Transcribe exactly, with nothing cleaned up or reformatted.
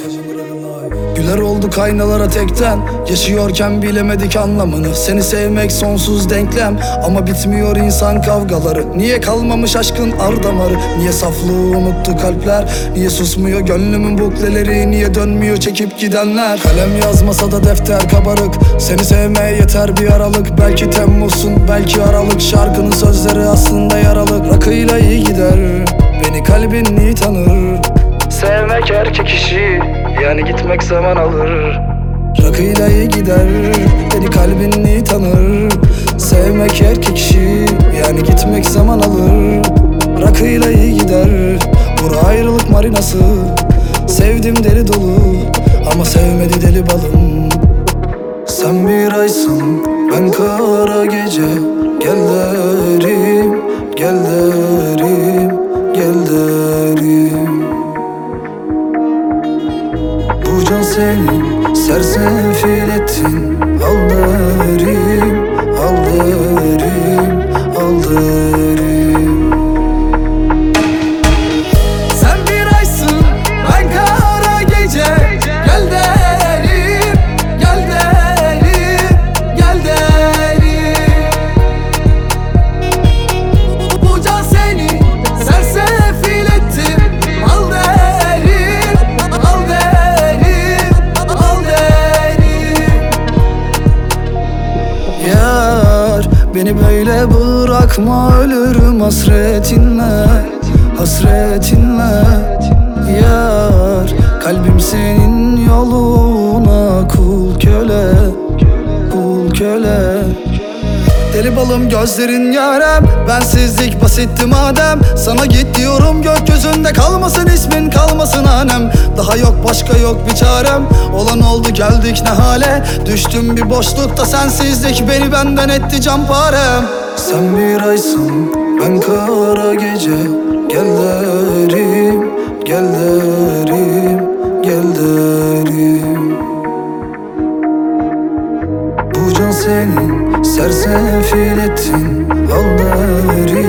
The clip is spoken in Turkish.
Güler olduk aynalara tekten, yaşıyorken bilemedik anlamını. Seni sevmek sonsuz denklem, ama bitmiyor insan kavgaları. Niye kalmamış aşkın ar damarı? Niye saflığı unuttu kalpler? Niye susmuyor gönlümün bukleleri? Niye dönmüyor çekip gidenler? Kalem yazmasa da defter kabarık. Seni sevmeye yeter bir aralık. Belki Temmuz'sun, belki Aralık. Şarkının sözleri aslında yaralı. Rakıyla iyi gider, beni kalbin iyi tanır. Sevmek erkek işi, yani gitmek zaman alır. Rakıyla iyi gider, beni kalbin iyi tanır. Sevmek erkek işi, yani gitmek zaman alır. Rakıyla iyi gider, bura ayrılık marinası. Sevdim deli dolu, ama sevmedi deli balım. Sen bir aysın, ben kara gece. Gel derim, gel derim, gel derim. Bu can senin, sersefil ettin. Al derim, al derim, al derim. Sen bir aysın, ben kara gece. Gel derim, gel derim, gel derim. Bu can senin, sersefil ettin. Al derim, al derim, al derim. Yar, beni böyle bırakma, ölürüm hasretinle, hasretinle. Yar, kalbim senin yoluna kul köle, kul köle. Deli balım gözlerin yarem, bensizlik basitti madem. Sana git diyorum, gökyüzünde kalmasın ismin, kalmasın hanem. Daha yok başka yok bir çarem, olan oldu geldik ne hale. Düştüm bir boşlukta, sensizlik beni benden etti canparem. Sen bir aysın, ben kara gece. Gel derim, gel derim, gel derim. Bu can senin, sersefil ettin. Al derim.